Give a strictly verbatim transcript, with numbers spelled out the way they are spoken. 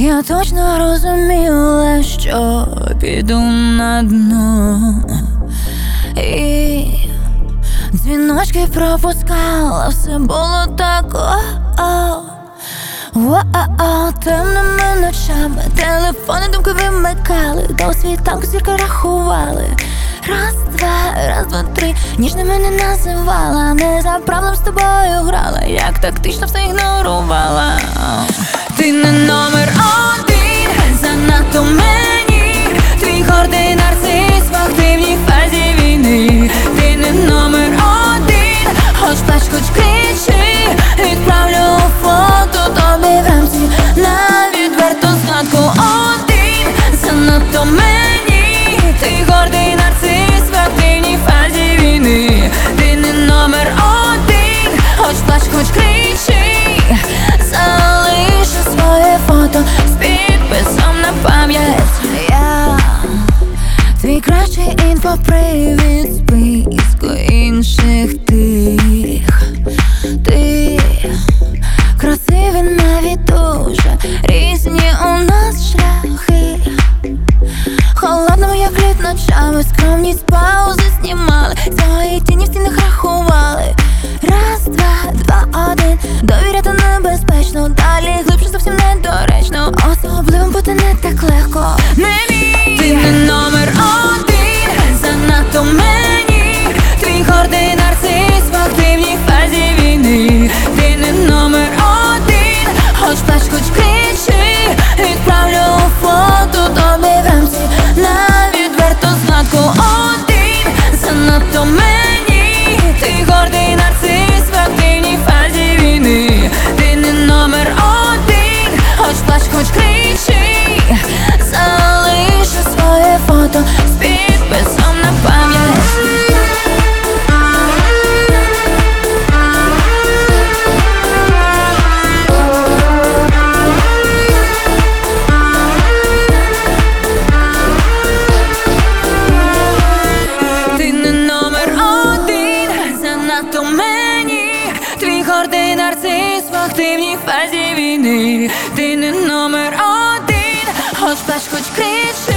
Я точно розуміла, що піду на дно, і дзвіночки пропускала, все було так о-о, о-о-о. Темними ночами телефони думки вимикали, до світанку зірки рахували. Раз, два, раз, два, три. Ніжно мене називала, не за правилом з тобою грала, як тактично все ігнорувала. Ти не номер один, занадто мені. Твій гордий нарцис в активній фазі війни. Ти не номер один, хоч плач, хоч кричи. Відправлю фото тобі вранці на відверту згадку. Один, занадто мені. Ти гордий нарцис в активній фазі війни. Ти не номер один, хоч плач, хоч кричи. Залишу своє фото з підписом на пам'ять. Я твій кращий інфопривід, списку інших тих. Ти красивий, навіть дуже різні у нас шляхи. Холодному, як лід ночами, скромність паузи знімали, свої тіні в стінах рахували. Раз, два, два, один. Довіряти небезпечно, далі глибше зовсім недоречно. Особливим бути не так легко. Мені ти не номер один, занадто мені. Твій гордий нарцис в активній фазі війни. Ти не номер один, хоч плач, хоч кричи. Відправлю фото тобі вранці на відверту згадку. Один, занадто мені. Ти гордий нарцис в активній фазі війни. Ти не номер один, хоч плач, хоч кричи. Залишу своє фото з підписом на пам'ять. Ти не номер один, занадто мені. Твій гордий нарцис в активній фазі війни. Ти не номер один, хоч плач, хоч кричи.